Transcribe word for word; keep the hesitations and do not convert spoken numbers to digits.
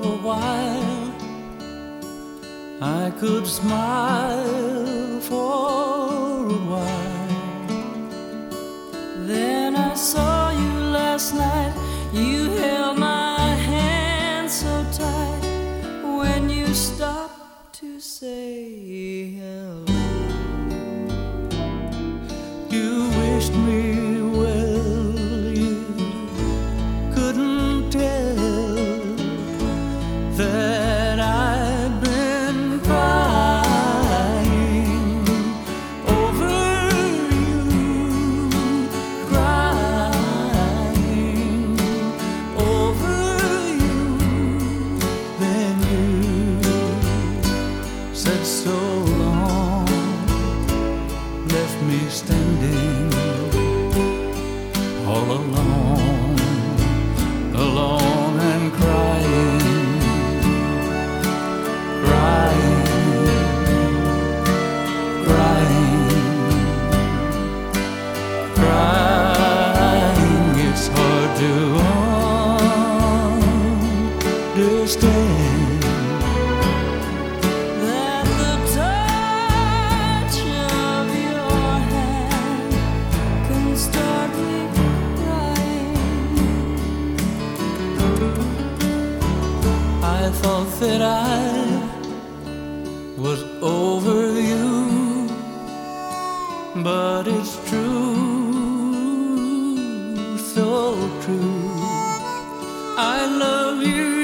a while I could smile for a while. Then I saw you last night. You held my hand so tight when you stopped to say hello. You wished me well, you couldn't tell that I'd been crying over you, crying over you. Then you said so long, left me standing all alone, alone and crying, crying, crying, crying. It's hard to understand that the touch of your hand can start me crying. I thought that I was over you, but it's true, so true. I love you